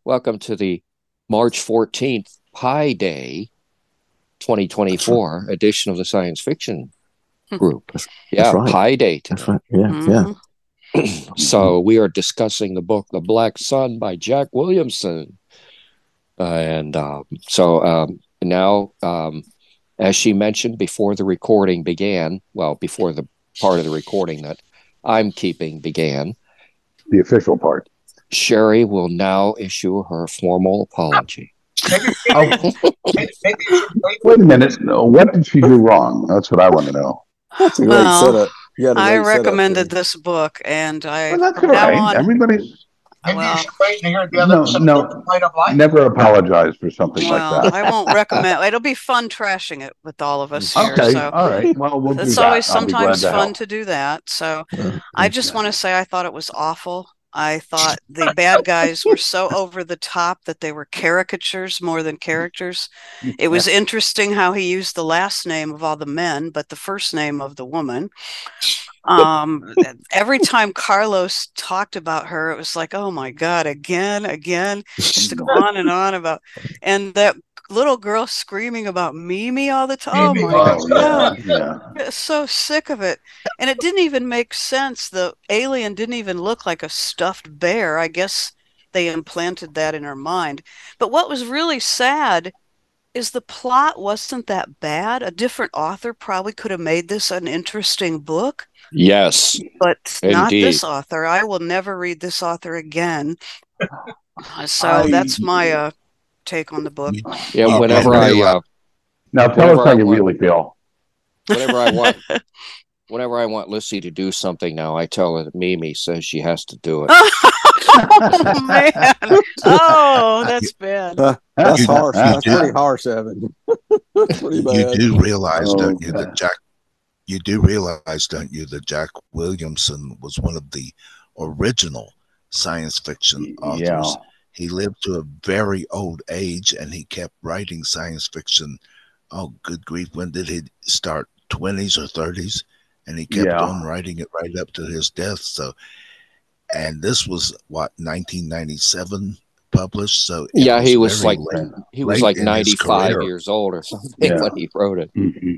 Welcome to the March 14th Pi Day 2024 edition of the Science Fiction Group. That's right. Pi Day today. That's right. Yeah. So we are discussing the book The Black Sun by Jack Williamson. Now, as she mentioned before the recording began, before the part of the recording that I'm keeping began, the official part, Sherry will now issue her formal apology. Wait a minute. What did she do wrong? That's what I want to know. That's a great setup. I recommended this book, and that's all right. Everybody's... Well, never apologize for something like that. I won't recommend. It'll be fun trashing it with all of us here. Okay, so all right. Well, we'll it's do always that. sometimes fun to do that. So I just want to say I thought it was awful. I thought the bad guys were so over the top that they were caricatures more than characters. It was interesting how he used the last name of all the men, but the first name of the woman. Every time Carlos talked about her, it was like, oh my God, again, just to go on and on about, and that little girl screaming about Mimi all the time. Oh my God. Yeah. So sick of it. And it didn't even make sense. The alien didn't even look like a stuffed bear. I guess they implanted that in her mind. But what was really sad is the plot wasn't that bad. A different author probably could have made this an interesting book. Yes. But indeed. Not this author. I will never read this author again. So that's my take on the book. Yeah, whenever now tell us how you really feel. Whenever I want Lissy to do something now, I tell her that Mimi says she has to do it. Oh man! Oh, that's bad. That's harsh. That's pretty harsh, Evan. Pretty bad. You do realize, don't you, that Jack? You do realize, don't you, that Jack Williamson was one of the original science fiction authors. Yeah. He lived to a very old age, and he kept writing science fiction. Oh, good grief! When did he start? 20s or 30s? And he kept on writing it right up to his death. So, and this was what, 1997 published. So he was like 95 years old or something when he wrote it. Mm-hmm.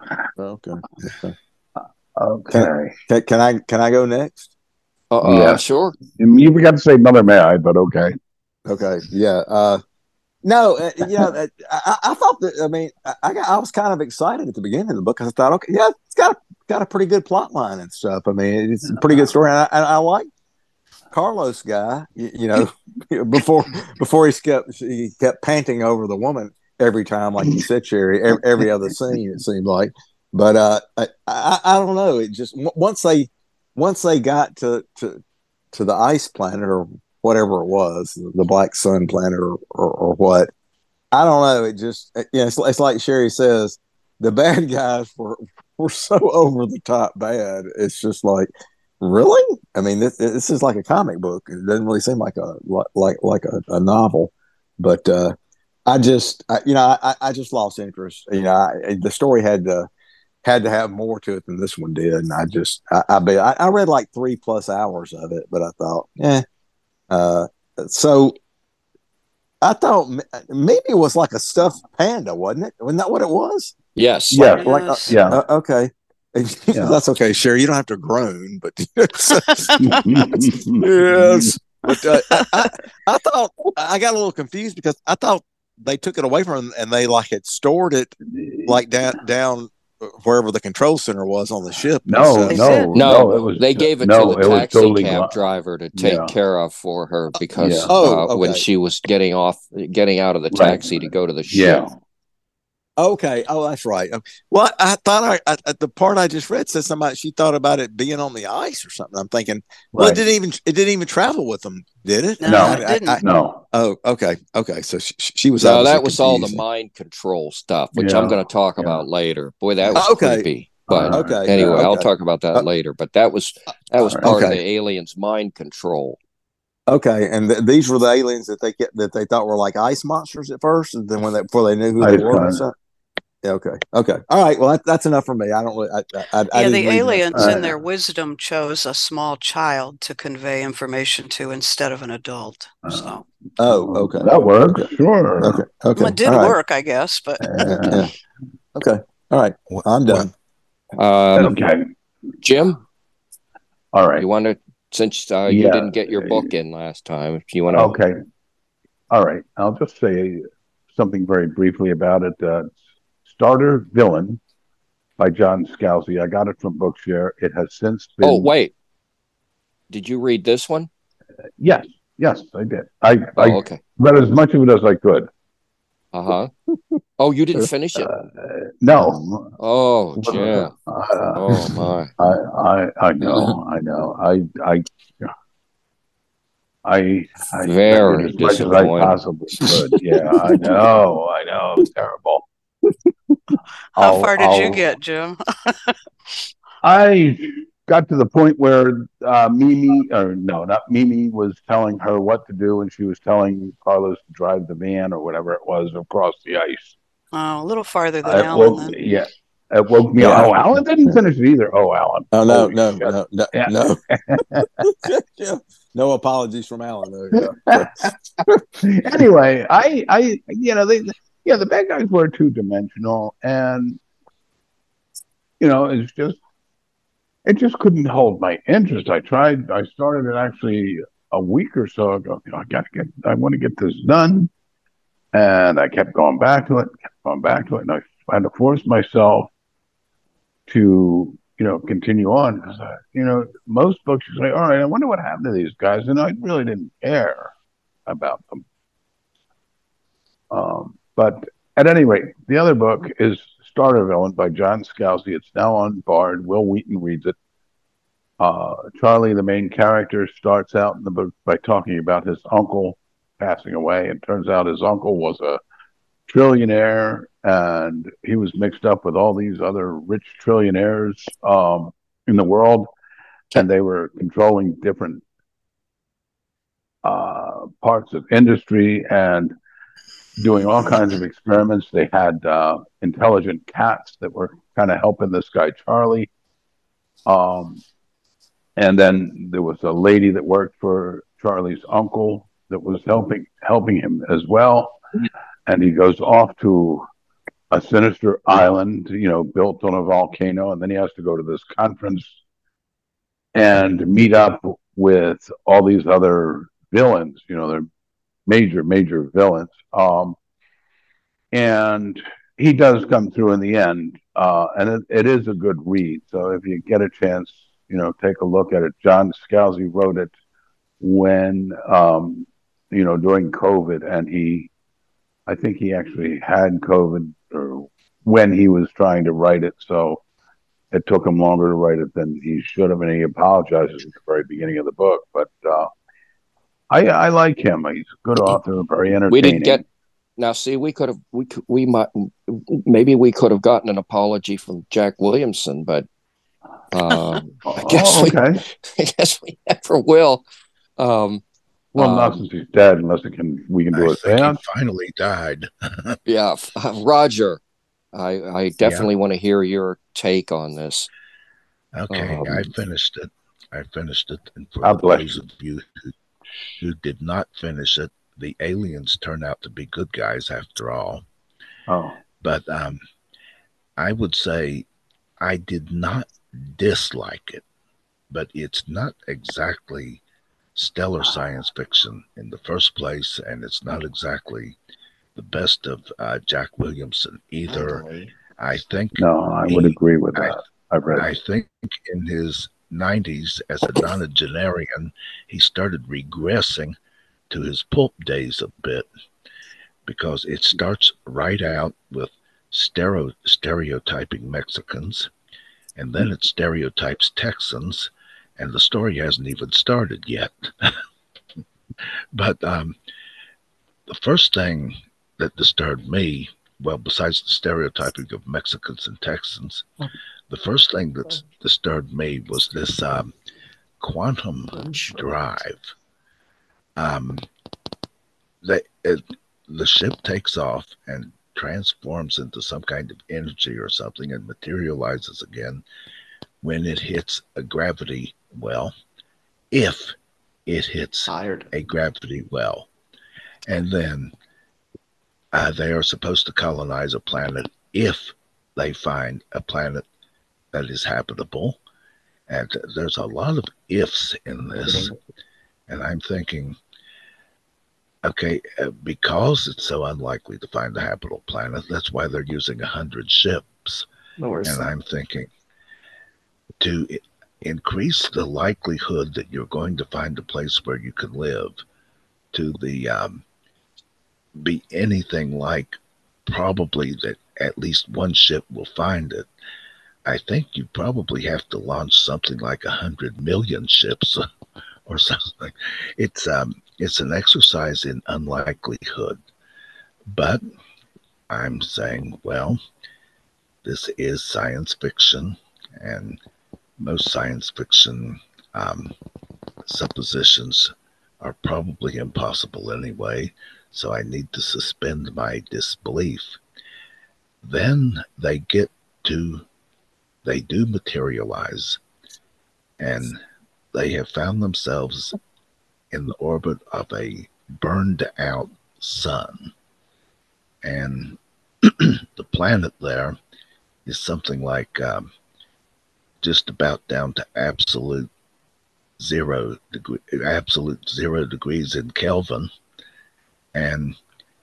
Okay. Can I go next? Sure. You forgot to say Mother May I, but okay. Okay. Yeah. No, I thought that. I mean, I was kind of excited at the beginning of the book because I thought, okay, yeah, it's got a pretty good plot line and stuff. I mean, it's a pretty good story, and I like Carlos guy. Before he kept panting over the woman every time, like you said, Sherry. Every other scene, it seemed like. But I don't know. It just once they got to the ice planet or whatever it was, the Black Sun planet or what, I don't know. It just, it's like Sherry says, the bad guys were so over the top bad. It's just like, really? I mean, this is like a comic book. It doesn't really seem like a novel, but I just lost interest. The story had to have more to it than this one did, and I read like 3+ hours of it, but I thought, so I thought maybe it was like a stuffed panda, wasn't it? Wasn't that what it was? Yes. Yeah. Okay. That's okay, Sherry. You don't have to groan, but yes. But I thought I got a little confused because I thought they took it away from him and they like had stored it like down wherever the control center was on the ship. No. They gave it to the taxi cab driver to take care of for her because when she was getting out of the taxi to go to the ship. Okay. Oh, that's right. Well, I thought the part I just read said somebody she thought about it being on the ice or something. I'm thinking, well, it didn't even travel with them, did it? No, it didn't. No. Oh, okay. So she was. No, that was all the mind control stuff, which I'm going to talk about later. Boy, that was creepy. But anyway, I'll talk about that later. But that was part of the aliens' mind control. Okay, and these were the aliens that they thought were like ice monsters at first, and then before they knew who they were. Okay. Okay. All right. Well, that's enough for me. I don't really. I the aliens in their wisdom chose a small child to convey information to instead of an adult. So. Okay. That works. Okay. Sure. Okay. Okay. Well, it did work, I guess, but. Yeah. Okay. All right. I'm done. Okay. Jim. All right. You want to, since you didn't get your book in last time, if you want to. Okay. All right. I'll just say something very briefly about it. Starter Villain by John Scalzi. I got it from Bookshare. It has since been. Oh, wait. Did you read this one? Yes, I did. I okay. read as much of it as I could. Oh, you didn't finish it? No. Oh, Jim. Oh my. I know. I very as much as I possibly could. Yeah, I know. Terrible. How far did you get, Jim? I got to the point where Mimi was telling her what to do, and she was telling Carlos to drive the van or whatever it was across the ice. Oh, a little farther than Alan. Then. Yeah. It woke me up. Oh, Alan didn't finish it either. Oh, Alan. Oh, no. No apologies from Alan. Anyway, the bad guys were two-dimensional, and it just couldn't hold my interest. I started it actually a week or so ago. I want to get this done, and I kept going back to it, and I had to force myself to continue on, because most books you say, all right, I wonder what happened to these guys, and I really didn't care about them. But at any rate, the other book is Starter Villain by John Scalzi. It's now on Bard. Will Wheaton reads it. Charlie, the main character, starts out in the book by talking about his uncle passing away. It turns out his uncle was a trillionaire, and he was mixed up with all these other rich trillionaires in the world, and they were controlling different parts of industry and doing all kinds of experiments. They had intelligent cats that were kind of helping this guy Charlie, and then there was a lady that worked for Charlie's uncle that was helping him as well. And he goes off to a sinister island, built on a volcano, and then he has to go to this conference and meet up with all these other villains. They're major villains. And he does come through in the end, and it is a good read. So if you get a chance, take a look at it. John Scalzi wrote it when, during COVID, and I think he actually had COVID or when he was trying to write it. So it took him longer to write it than he should have, and he apologizes at the very beginning of the book. But I like him. He's a good author, very entertaining. We didn't get. Now, see, we could have gotten an apology from Jack Williamson, but I guess we never will. Not since he's dead, unless we can do it. He finally died. Yeah, Roger, I definitely want to hear your take on this. Okay, I finished it. And for those of you who did not finish it, the aliens turned out to be good guys after all. Oh. But I would say I did not dislike it, but it's not exactly stellar science fiction in the first place, and it's not exactly the best of Jack Williamson either. I think. No, I would agree with that. I think in his 90s, as a nonagenarian, he started regressing to his pulp days a bit, because it starts right out with stereotyping Mexicans, and then it stereotypes Texans, and the story hasn't even started yet. But the first thing that disturbed me, well, besides the stereotyping of Mexicans and Texans, the first thing that disturbed me was this quantum drive. The ship takes off, and transforms into some kind of energy or something and materializes again when it hits a gravity well, if it hits a gravity well. And then they are supposed to colonize a planet if they find a planet that is habitable. And there's a lot of ifs in this. And I'm thinking, okay, because it's so unlikely to find a habitable planet, that's why they're using 100 ships. And I'm thinking, to increase the likelihood that you're going to find a place where you can live, to the be anything like probably that at least one ship will find it, I think you probably have to launch something like 100 million ships or something. It's an exercise in unlikelihood. But I'm saying, well, this is science fiction, and most science fiction suppositions are probably impossible anyway, so I need to suspend my disbelief. Then they do materialize, and they have found themselves in the orbit of a burned out sun. And the planet there is something like just about down to absolute 0 degrees in Kelvin. And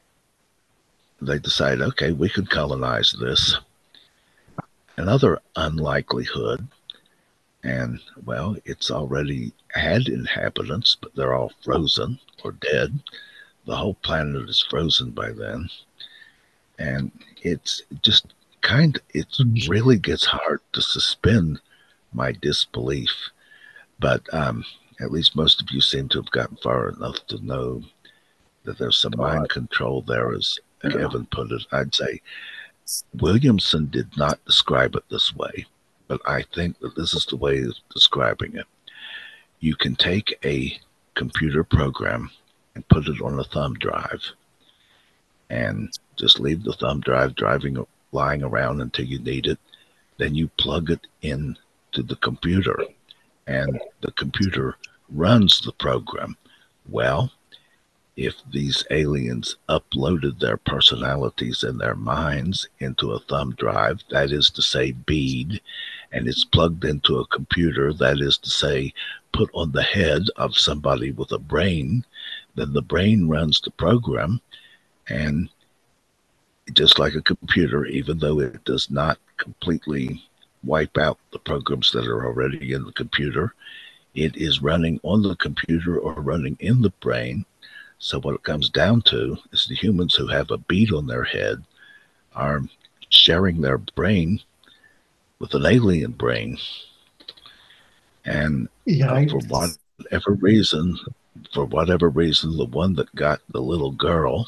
they decide, okay, we can colonize this. Another unlikelihood, and well, it's already had inhabitants, but they're all frozen or dead. The whole planet is frozen by then. And it's just it really gets hard to suspend my disbelief. But at least most of you seem to have gotten far enough to know that there's some mind control there, as Kevin put it. I'd say Williamson did not describe it this way, but I think that this is the way of describing it. You can take a computer program and put it on a thumb drive and just leave the thumb drive lying around until you need it. Then you plug it in to the computer, and the computer runs the program. Well, if these aliens uploaded their personalities and their minds into a thumb drive, that is to say bead, and it's plugged into a computer, that is to say put on the head of somebody with a brain, then the brain runs the program. And just like a computer, even though it does not completely wipe out the programs that are already in the computer, it is running on the computer or running in the brain. So what it comes down to is the humans who have a bead on their head are sharing their brain with an alien brain. And for whatever reason, the one that got the little girl,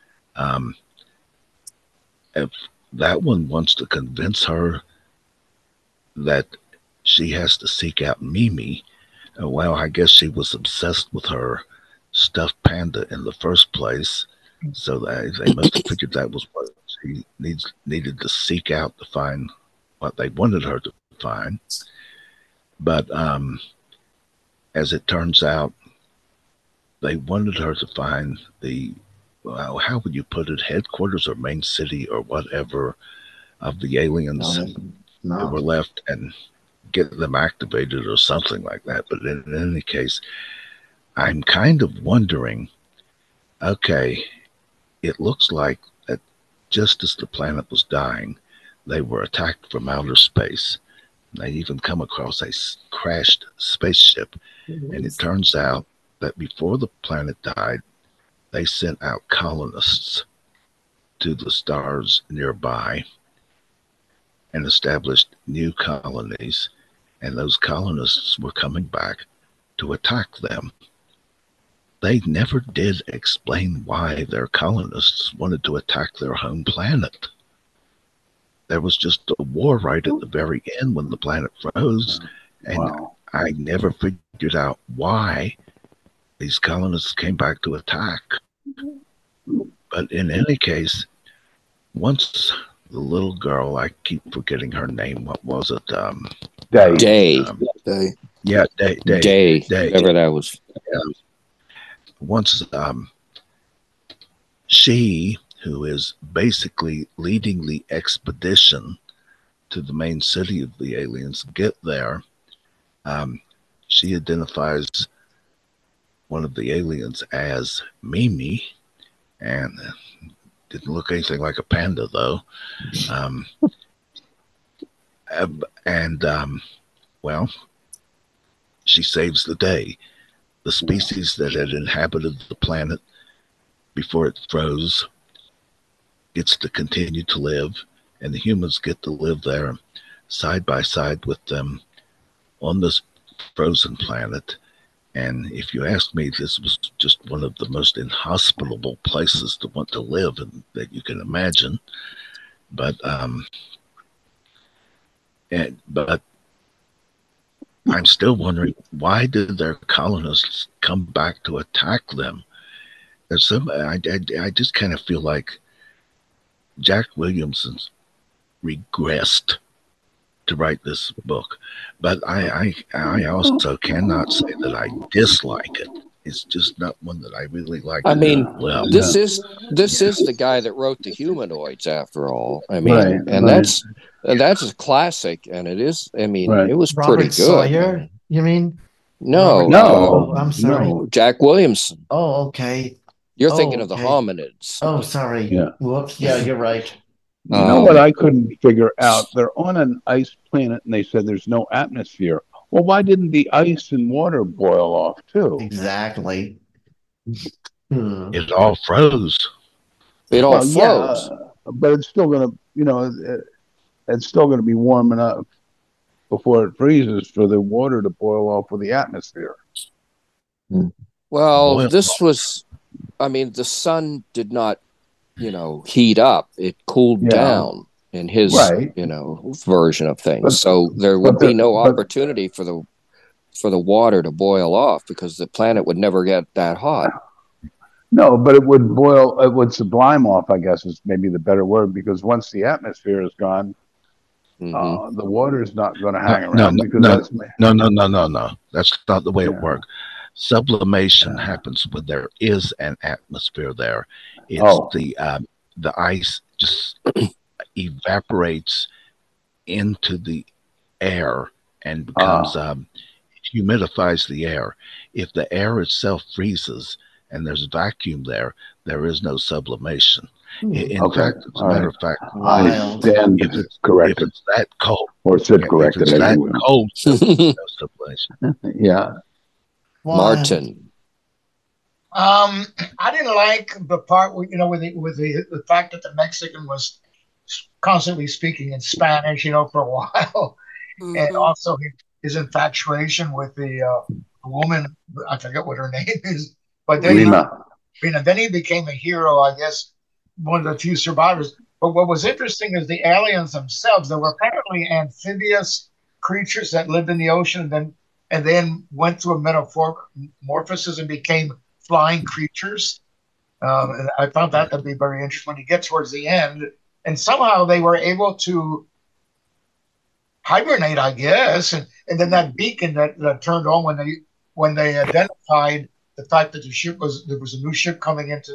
if that one wants to convince her that she has to seek out Mimi, well, I guess she was obsessed with her stuffed panda in the first place, so they must have figured that was what she needed to seek out to find what they wanted her to find. But as it turns out, they wanted her to find the, well, how would you put it, headquarters or main city or whatever of the aliens who were left, and get them activated or something like that. But in any case, I'm kind of wondering, okay, it looks like that just as the planet was dying, they were attacked from outer space. They even come across a crashed spaceship. And it turns out that before the planet died, they sent out colonists to the stars nearby and established new colonies. And those colonists were coming back to attack them. They never did explain why their colonists wanted to attack their home planet. There was just a war right at the very end when the planet froze, and I never figured out why these colonists came back to attack. But in any case, once the little girl, I keep forgetting her name. What was it? Day. Day. Day. Yeah, Day. Whatever that was. Once she, who is basically leading the expedition to the main city of the aliens, get there, she identifies one of the aliens as Mimi, and didn't look anything like a panda, though. Well, she saves the day. The species that had inhabited the planet before it froze gets to continue to live, and the humans get to live there side by side with them on this frozen planet. And if you ask me, this was just one of the most inhospitable places to want to live that you can imagine. But I'm still wondering, why did their colonists come back to attack them? There's I just kind of feel like Jack Williamson regressed to write this book, but I also cannot say that I dislike it. It's just not one that I really like. I mean, this is the guy that wrote The Humanoids, after all. I mean, that's a classic, and it is. I mean, it was Robert pretty good. Sawyer, you mean? No, I'm sorry. No, Jack Williamson. Oh, okay. You're thinking of the hominids. Oh, sorry. Yeah. Whoops. Yeah, you're right. You know what I couldn't figure out? They're on an ice planet, and they said there's no atmosphere. Well, why didn't the ice and water boil off too? Exactly. It all froze. It all froze. But it's still going to, it's still going to be warm enough before it freezes for the water to boil off with the atmosphere. Well, this was, I mean, the sun did not, heat up. It cooled down in his, version of things. So there would be no opportunity for the water to boil off, because the planet would never get that hot. No, but it would sublime off, I guess is maybe the better word, because once the atmosphere is gone, the water is not going to hang around. No. That's not the way it works. Sublimation happens when there is an atmosphere there. It's the ice just evaporates into the air and becomes humidifies the air. If the air itself freezes and there's vacuum there is no sublimation. In fact, as a matter of fact, if it's that cold, or Sid corrected it, that cold, no sublimation. Yeah. Martin. I didn't like the part with the fact that the Mexican was constantly speaking in Spanish, for a while, and also his infatuation with the woman. I forget what her name is, but then then he became a hero. I guess one of the few survivors. But what was interesting is the aliens themselves. They were apparently amphibious creatures that lived in the ocean, and then went through a metamorphosis and became flying creatures. And I found that to be very interesting when you get towards the end. And somehow they were able to hibernate, I guess. And then that beacon that turned on when they identified the fact that there was a new ship coming into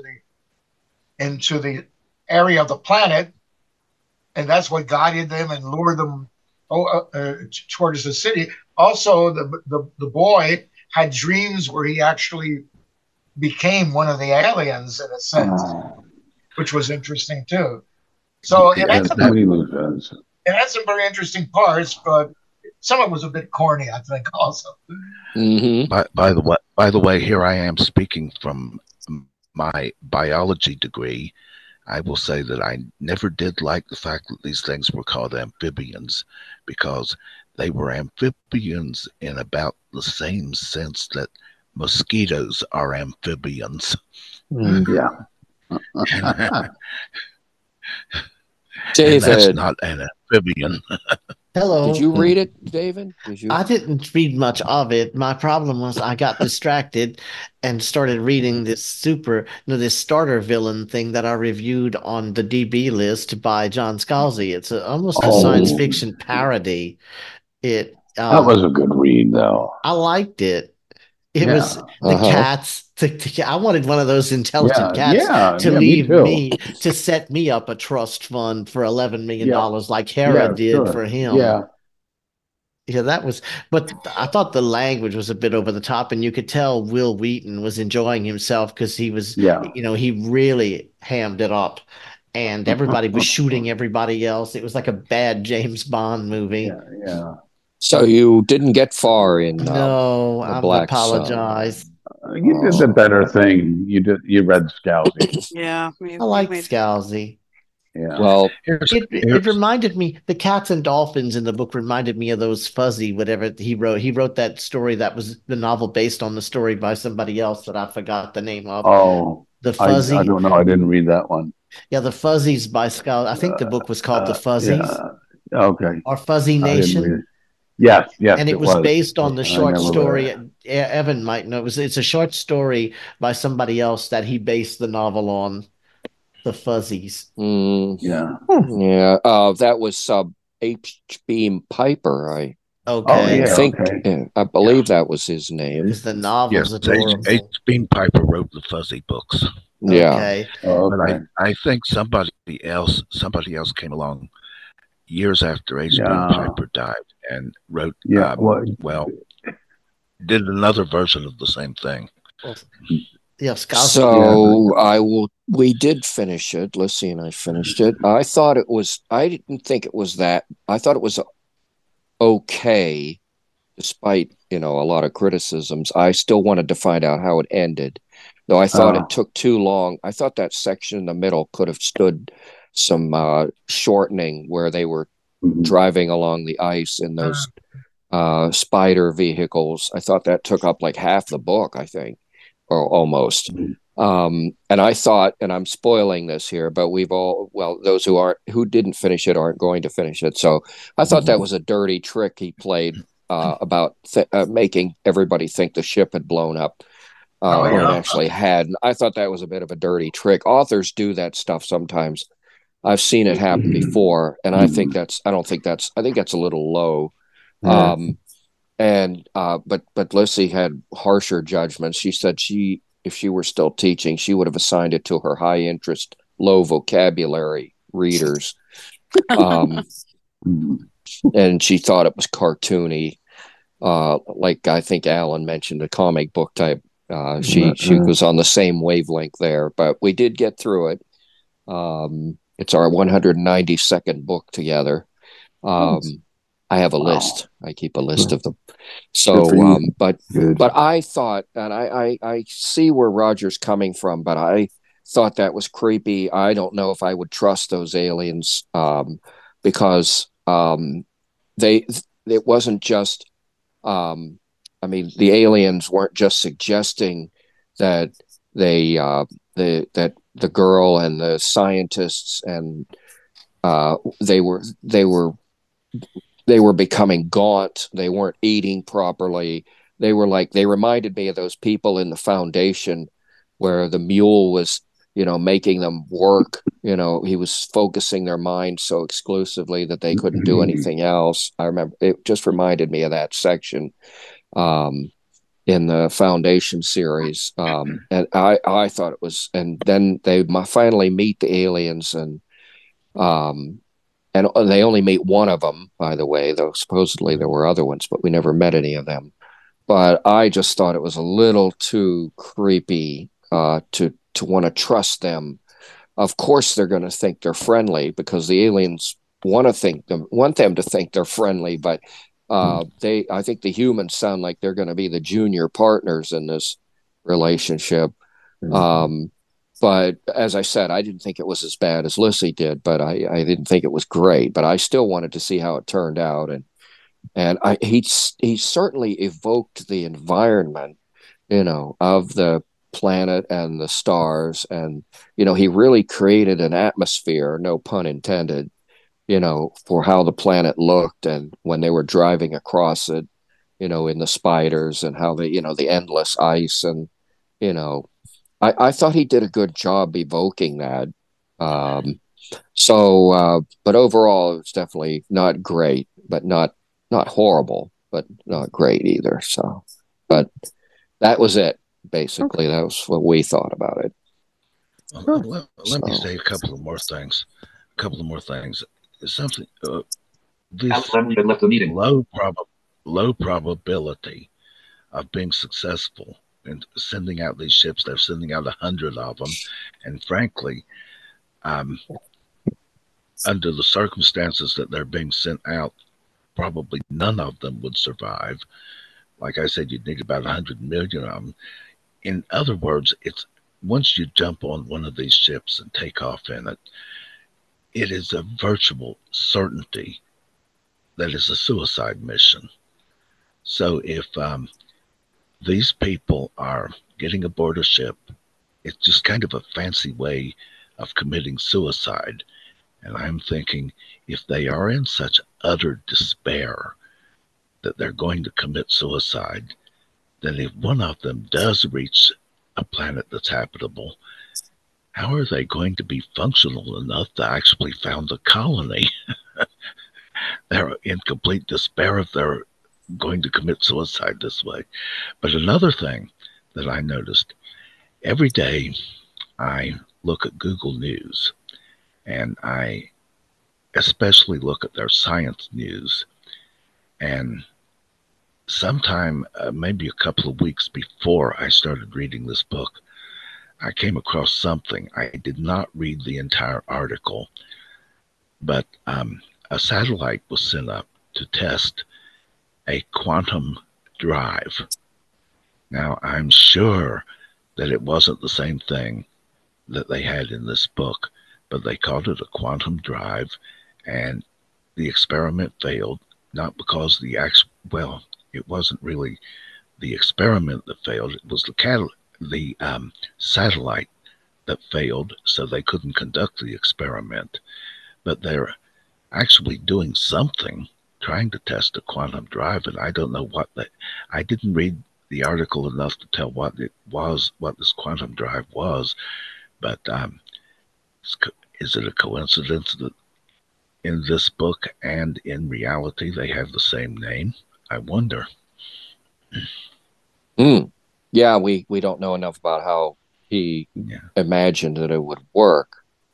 the area of the planet. And that's what guided them and lured them towards the city. Also, the boy had dreams where he actually became one of the aliens in a sense, which was interesting too. So it had some very interesting parts, but some of it was a bit corny, I think, also. By the way, here I am speaking from my biology degree. I will say that I never did like the fact that these things were called amphibians, because they were amphibians in about the same sense that mosquitoes are amphibians. Yeah. David. And that's not an amphibian. Did Hello. you read it, David? Did you? I didn't read much of it. My problem was I got distracted and started reading this starter villain thing that I reviewed on the DB list by John Scalzi. It's almost a science Oh, fiction parody. It that was a good read, though. I liked it. It Yeah. was the cats. I wanted one of those intelligent cats to leave to set me up a trust fund for $11 million like Hera did for him. Yeah, but I thought the language was a bit over the top, and you could tell Will Wheaton was enjoying himself because he was, he really hammed it up, and everybody was shooting everybody else. It was like a bad James Bond movie. Yeah. So you didn't get far in no, I apologize. You did the better thing. You read Scalzi. Yeah, I liked Scalzi. Yeah. Well, it reminded me, the cats and dolphins in the book reminded me of those fuzzy whatever he wrote. He wrote that story that was the novel based on the story by somebody else that I forgot the name of. Oh, the fuzzy. I don't know. I didn't read that one. Yeah, the Fuzzies by Scout. I think the book was called The Fuzzies. Yeah. Okay. Or Fuzzy Nation. Yes, and it was based on the short story. Evan might know. It's a short story by somebody else that he based the novel on. The Fuzzies. Yeah. Yeah. That was H. Beam Piper. I believe that was his name. Because the novel's adorable. H. Beam Piper wrote the Fuzzy books. Yeah. Okay. But I think somebody else came along years after H. Beam Piper died and wrote. Did another version of the same thing. We did finish it. Lissy and I finished it. I didn't think it was that. I thought it was okay, despite, a lot of criticisms. I still wanted to find out how it ended, though I thought it took too long. I thought that section in the middle could have stood some shortening where they were driving along the ice in those spider vehicles. I thought that took up like half the book, I think. Or almost. And I thought, and I'm spoiling this here, but those who didn't finish it aren't going to finish it. So I thought that was a dirty trick he played about making everybody think the ship had blown up when it actually hadn't. I thought that was a bit of a dirty trick. Authors do that stuff sometimes. I've seen it happen before, and I think that's a little low. But Lissy had harsher judgments. She said if she were still teaching, she would have assigned it to her high interest, low vocabulary readers. And she thought it was cartoony. Like I think Alan mentioned, a comic book type. She was on the same wavelength there, but we did get through it. It's our 192nd book together. I have a list. I keep a list of them. So, but I thought, and I see where Roger's coming from, but I thought that was creepy. I don't know if I would trust those aliens because it wasn't just. The aliens weren't just suggesting that that the girl and the scientists and they were becoming gaunt. They weren't eating properly. They reminded me of those people in the Foundation where the mule was, making them work. He was focusing their mind so exclusively that they couldn't do anything else. I remember it just reminded me of that section in the Foundation series. And I thought it was, and then they finally meet the aliens and they only meet one of them, by the way, though supposedly there were other ones, but we never met any of them. But I just thought it was a little too creepy to want to trust them. Of course, they're going to think they're friendly because the aliens want them to think they're friendly. But I think the humans sound like they're going to be the junior partners in this relationship. But as I said, I didn't think it was as bad as Lissy did, but I didn't think it was great. But I still wanted to see how it turned out, and he certainly evoked the environment, of the planet and the stars, and he really created an atmosphere, no pun intended, for how the planet looked, and when they were driving across it, in the spiders, and how the endless ice, and I thought he did a good job evoking that. But overall, it's definitely not great, but not horrible, but not great either. So, but that was it. Basically, that was what we thought about it. Let me say a couple of more things. Something. This low probability of being successful in sending out these ships. They're sending out 100 of them, and frankly, under the circumstances that they're being sent out, probably none of them would survive. Like I said, you'd need about 100 million of them. In other words, it's once you jump on one of these ships and take off in it, it is a virtual certainty that it's a suicide mission. So if these people are getting aboard a ship, it's just kind of a fancy way of committing suicide. And I'm thinking, if they are in such utter despair that they're going to commit suicide, then if one of them does reach a planet that's habitable, how are they going to be functional enough to actually found a colony? They're in complete despair if they're going to commit suicide this way. But another thing that I noticed, every day I look at Google News, and I especially look at their science news. And sometime, maybe a couple of weeks before I started reading this book, I came across something. I did not read the entire article, but a satellite was sent up to test a quantum drive. Now, I'm sure that it wasn't the same thing that they had in this book, but they called it a quantum drive, and the experiment failed, not because it wasn't really the experiment that failed. It was the satellite that failed, so they couldn't conduct the experiment. But they're actually doing something, trying to test a quantum drive, and I don't know what that. I didn't read the article enough to tell what it was, what this quantum drive was. But is it a coincidence that in this book and in reality they have the same name? I wonder. Yeah, we don't know enough about how he imagined that it would work,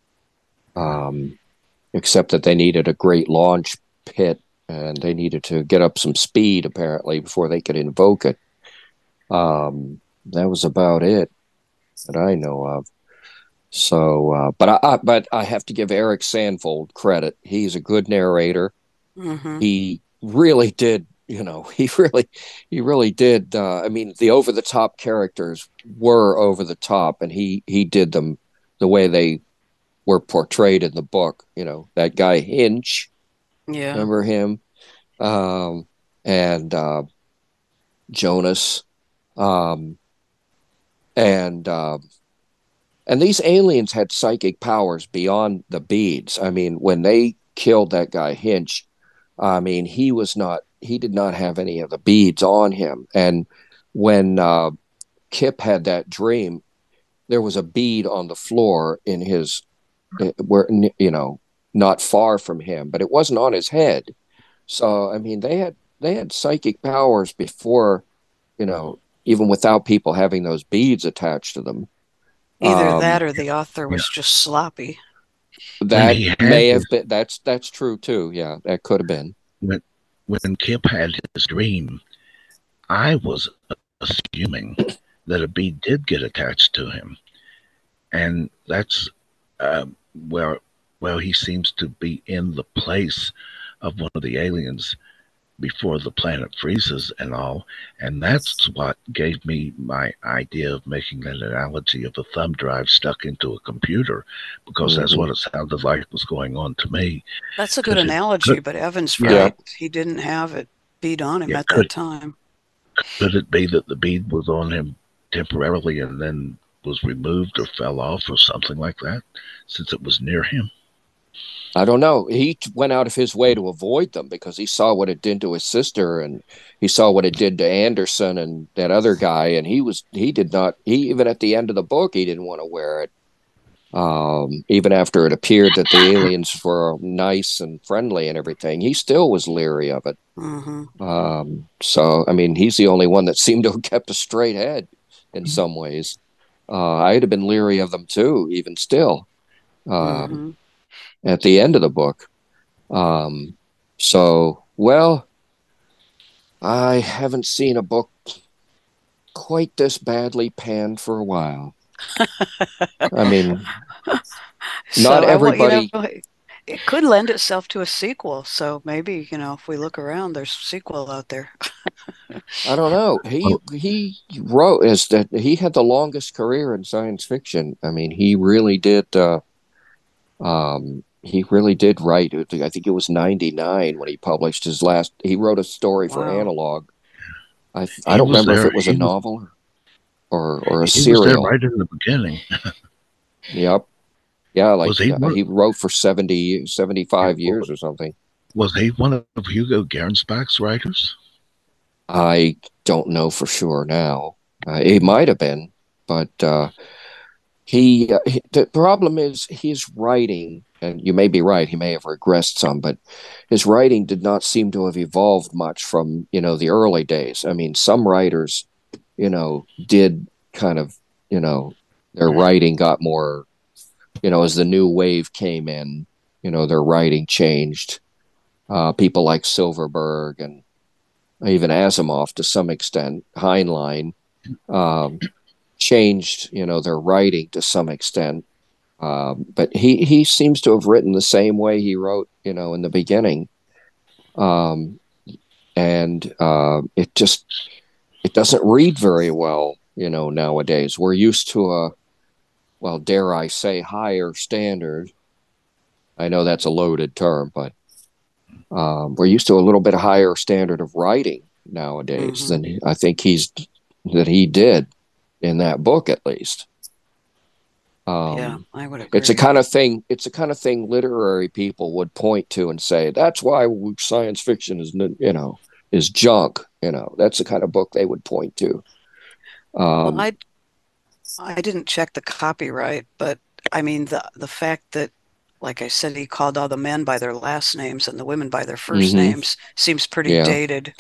except that they needed a great launch pit, and they needed to get up some speed apparently before they could invoke it. That was about it that I know of. So, but I have to give Eric Sandvold credit. He's a good narrator. Mm-hmm. He really did, he really did. I mean, the over-the-top characters were over the top, and he did them the way they were portrayed in the book. That guy Hinch, remember him, and Jonas, and these aliens had psychic powers beyond the beads. I mean, when they killed that guy Hinch, I mean, he did not have any of the beads on him. And when Kip had that dream, there was a bead on the floor in his, not far from him, but it wasn't on his head. So, I mean, they had psychic powers before, even without people having those beads attached to them. Either that or the author was just sloppy. That may have been. That's true too. Yeah, that could have been. When Kip had his dream, I was assuming that a bead did get attached to him, and that's where he seems to be in the place of one of the aliens before the planet freezes and all. And that's what gave me my idea of making an analogy of a thumb drive stuck into a computer, because that's what it sounded like was going on to me. That's a good analogy, but Evan's right. He didn't have it bead on him at that time. Could it be that the bead was on him temporarily and then was removed or fell off or something like that, since it was near him? I don't know. He went out of his way to avoid them because he saw what it did to his sister, and he saw what it did to Anderson and that other guy. And he did not, even at the end of the book, he didn't want to wear it. Even after it appeared that the aliens were nice and friendly and everything, he still was leery of it. So, I mean, he's the only one that seemed to have kept a straight head in some ways. I'd have been leery of them too, even still. At the end of the book. So, well, I haven't seen a book quite this badly panned for a while. I mean, not everybody. It could lend itself to a sequel. So maybe, if we look around, there's a sequel out there. I don't know. He wrote he had the longest career in science fiction. I mean, he really did. He really did write. I think it was 1999 when he published his last. He wrote a story for Analog. I don't remember if it was a novel or a serial. He was there right in the beginning. Yep. Yeah, like he wrote for 75 years or something. Was he one of Hugo Gernsback's writers? I don't know for sure now. He might have been, but the problem is his writing, and you may be right, he may have regressed some, but his writing did not seem to have evolved much from, the early days. I mean, some writers, did kind of, their writing got more, as the new wave came in, their writing changed. People like Silverberg and even Asimov to some extent, Heinlein, changed, their writing to some extent. But he seems to have written the same way he wrote, in the beginning. And it doesn't read very well, nowadays. We're used to dare I say, higher standard. I know that's a loaded term, but we're used to a little bit higher standard of writing nowadays than I think he did in that book, at least. Yeah, I would agree. It's the kind of thing literary people would point to and say, that's why science fiction is junk. That's the kind of book they would point to. Well, I didn't check the copyright, but I mean the fact that, like I said, he called all the men by their last names and the women by their first names seems pretty dated.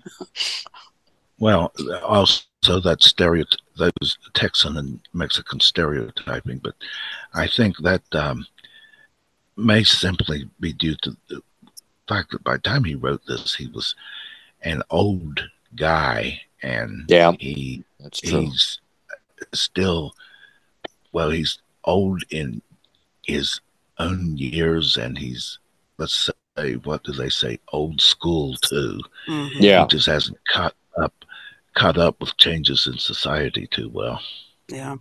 Well, also that those Texan and Mexican stereotyping, but I think that may simply be due to the fact that by the time he wrote this, he was an old guy, and he's still, he's old in his own years, and he's, let's say, what do they say, old school too. Yeah, he just hasn't caught up with changes in society too well. Yeah.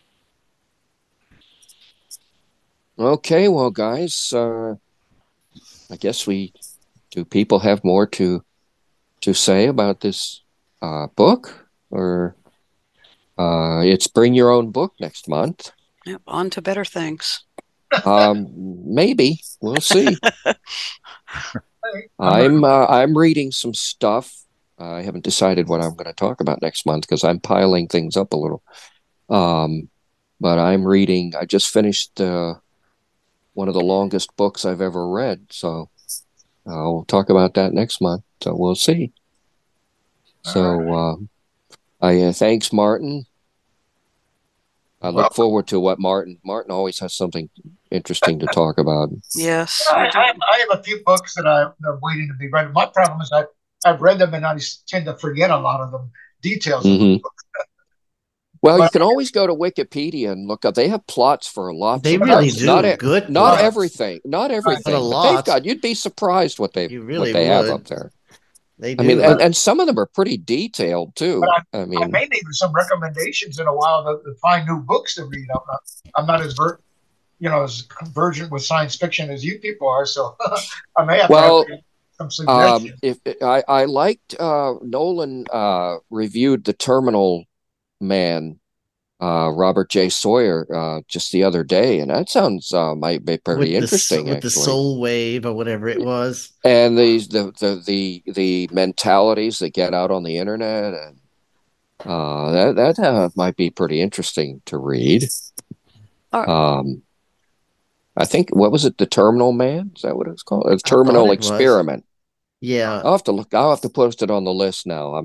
Okay, well, guys, I guess do people have more to say about this book, or it's Bring Your Own Book next month? Yep, on to better things. Maybe we'll see. I'm reading some stuff. I haven't decided what I'm going to talk about next month because I'm piling things up a little. But I'm reading. I just finished one of the longest books I've ever read, so I'll talk about that next month. So we'll see. So thanks, Martin. I look forward to what Martin always has something interesting to talk about. Yes. I have a few books that I'm waiting to be read. My problem is I've read them and I tend to forget a lot of them, details of the book. Well, you can always go to Wikipedia and look up. They have plots for lots. They of really books. do. Not everything. But they've got. You'd be surprised what they have up there. They do. I mean, and some of them are pretty detailed too. I may need some recommendations in a while to find new books to read. I'm not as as convergent with science fiction as you people are, so I may have to get some suggestions. If I liked Nolan reviewed The Terminal Man Robert J. Sawyer just the other day, and that sounds might be pretty interesting. With the soul wave or whatever it was, and the mentalities that get out on the internet, and that might be pretty interesting to read. I think, what was it? The Terminal Man? Is that what it's called? A Terminal Experiment. Yeah, I'll have to look. I'll have to post it on the list now.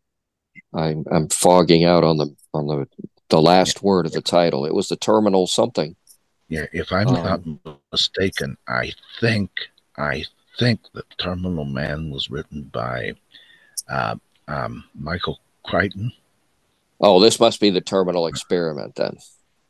I'm fogging out on the last word of the title. It was the Terminal something. Yeah, if I'm not mistaken, I think the Terminal Man was written by Michael Crichton. Oh, this must be the Terminal Experiment then.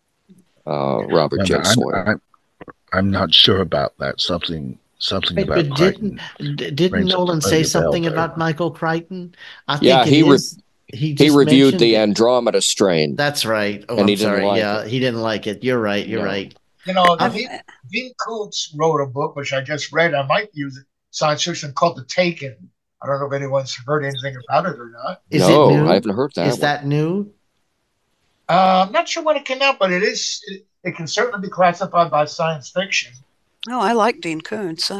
Robert J. Sawyer. I'm not sure about that. Something about Crichton. Didn't Nolan say something about Michael Crichton? I think he reviewed the Andromeda Strain. That's right. Oh, and I'm sorry. He didn't like it. You're right. You're right. You know, Dean Koontz wrote a book which I just read. I might use it. Science fiction called The Taken. I don't know if anyone's heard anything about it or not. Is it new? I haven't heard that. Is that new? I'm not sure when it came out, but it is. It can certainly be classified by science fiction. Oh, I like Dean Koontz.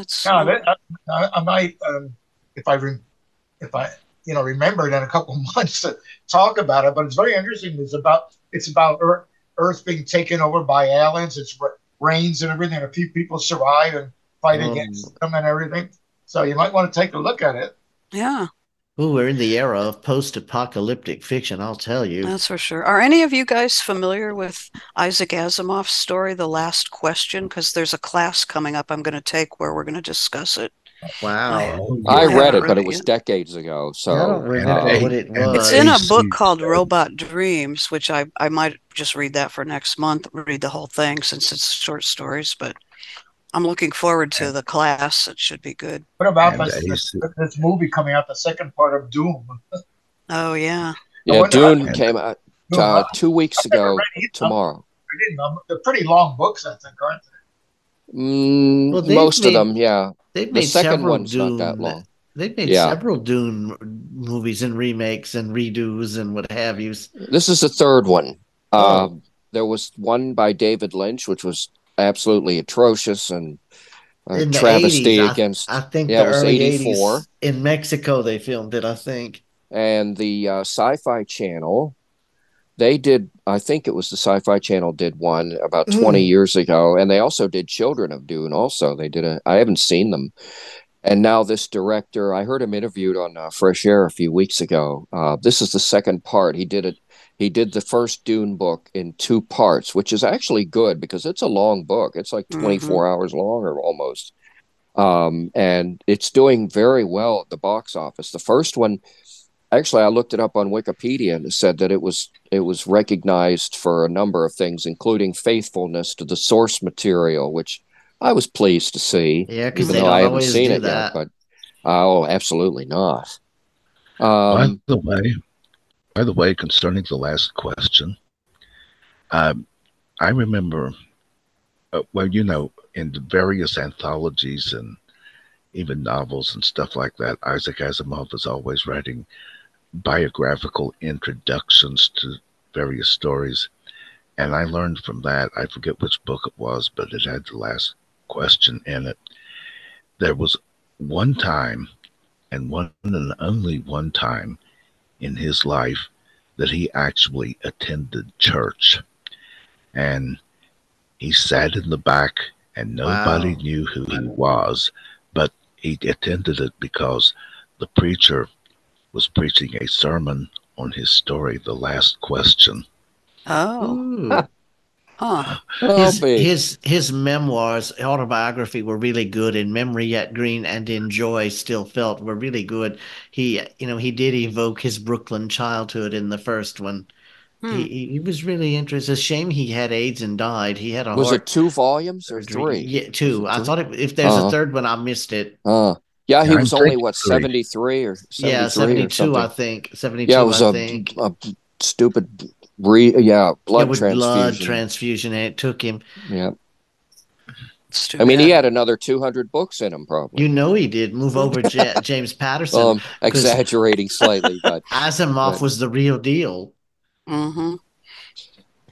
I might, if I remember it in a couple of months to talk about it. But it's very interesting. It's about Earth being taken over by aliens. It's rains and everything. A few people survive and fight against them and everything. So you might want to take a look at it. Yeah. Ooh, we're in the era of post-apocalyptic fiction, I'll tell you. That's for sure. Are any of you guys familiar with Isaac Asimov's story, The Last Question? Because there's a class coming up I'm going to take where we're going to discuss it. Wow. I read it, but it was decades ago. So I don't remember what it was. It's in a book called Robot Dreams, which I might just read that for next month, read the whole thing since it's short stories, but I'm looking forward to the class. It should be good. What about this movie coming out, the second part of Doom? Oh, yeah. Yeah, Dune came out 2 weeks ago tomorrow. They're pretty long books, I think, aren't they? Most of them, yeah. The second one's not that long. They've made several Dune movies and remakes and redos and what have you. This is the third one. There was one by David Lynch, which was absolutely atrocious and travesty 80s, against. I think it was 84 80s. In Mexico they filmed it, I think. And the Sci-Fi Channel, they did. I think it was the Sci-Fi Channel did one about 20 years ago, and they also did Children of Dune. Also, they did I haven't seen them. And now this director, I heard him interviewed on Fresh Air a few weeks ago. This is the second part. He did the first Dune book in 2 parts, which is actually good because it's a long book. It's like 24 hours long or almost. And it's doing very well at the box office. The first one, actually, I looked it up on Wikipedia and it said that it was recognized for a number of things, including faithfulness to the source material, which I was pleased to see. Yeah, because I haven't seen it yet, but absolutely not. By the way, concerning The Last Question, I remember, in the various anthologies and even novels and stuff like that, Isaac Asimov is always writing biographical introductions to various stories. And I learned from that, I forget which book it was, but it had The Last Question in it. There was one time, and one and only one time in his life, that he actually attended church. And he sat in the back and nobody knew who he was, but he attended it because the preacher was preaching a sermon on his story, The Last Question. Oh. His memoirs, autobiography, were really good. In Memory Yet Green and In Joy Still Felt were really good. He did evoke his Brooklyn childhood in the first one. He was really interesting. It's a shame he had AIDS and died. He had a Was it 2 volumes or 3? Yeah, 2. I thought if there's a third one, I missed it. Yeah, he was only 73 or 73 yeah, 72, I think. 72. Yeah, it was a stupid blood transfusion, and it took him. Yeah. I mean, he had another 200 books in him, probably. He did. Move over James Patterson. Exaggerating slightly, but Asimov was the real deal. Mm-hmm.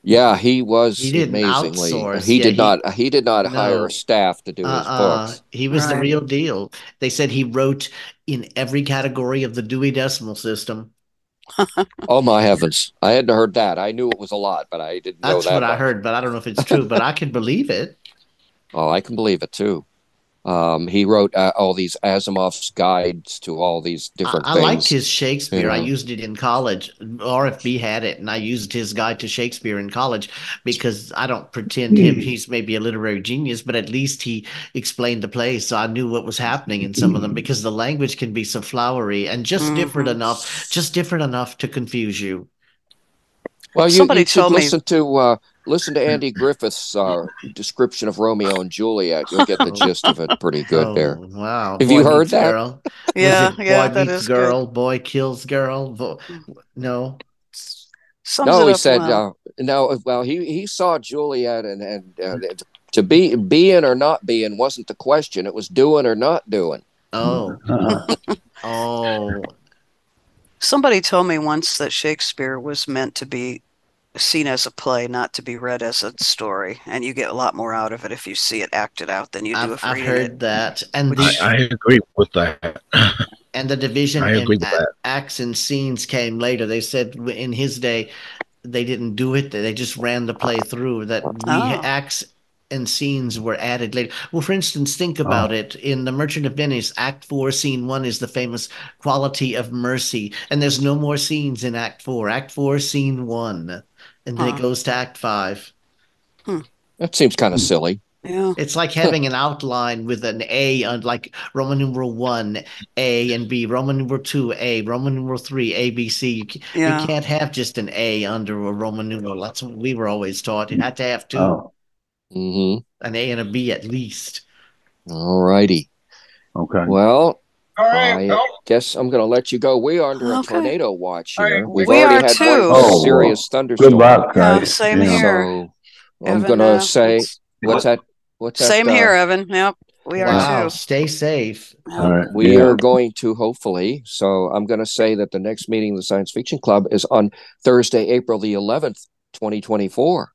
Yeah, he was He didn't amazingly. outsource. He Yeah, did not. He did not hire no. a staff to do his books. He was the real deal. They said he wrote in every category of the Dewey Decimal System. Oh my heavens! I hadn't heard that. I knew it was a lot, but I didn't know that. That's what I heard, but I don't know if it's true. But I can believe it. Oh, I can believe it too. He wrote all these Asimov's guides to all these different things. I liked his Shakespeare. You know? I used it in college. RFB had it, and I used his guide to Shakespeare in college because I don't pretend he's maybe a literary genius, but at least he explained the plays, so I knew what was happening in some of them because the language can be so flowery and just different enough to confuse you. Well, you should listen to Andy Griffith's description of Romeo and Juliet. You'll get the gist of it pretty good there. Wow. Have you heard that? Girl. Yeah, boy meets girl, good. Boy kills girl. No. He said, no, well, he saw Juliet and to be being or not being wasn't the question. It was doing or not doing. Oh. Oh. Somebody told me once that Shakespeare was meant to be seen as a play, not to be read as a story, and you get a lot more out of it if you see it acted out than you do if reading it. I've heard that, and I agree with that. And the division in acts and scenes came later. They said in his day they didn't do it; they just ran the play through. That acts and scenes were added later. Well, for instance, think about it. In The Merchant of Venice, Act 4, Scene 1 is the famous quality of mercy, and there's no more scenes in Act 4. Act 4, Scene 1. And then it goes to Act 5. That seems kind of silly. Yeah. It's like having an outline with an A on like Roman numeral 1, A and B, Roman numeral 2, A, Roman numeral 3, A, B, C. You can't have just an A under a Roman numeral. That's what we were always taught. You had to have two. An A and a B at least. All righty. Okay. Well, I guess I'm going to let you go. We are under a tornado watch here. Right. We've already had one serious thunderstorm. Good luck, guys. Same here. So I'm going to say, what's that? Same here, Evan. Yep. We are too. Stay safe. All right. We are going to, hopefully. So I'm going to say that the next meeting of the Science Fiction Club is on Thursday, April the 11th, 2024.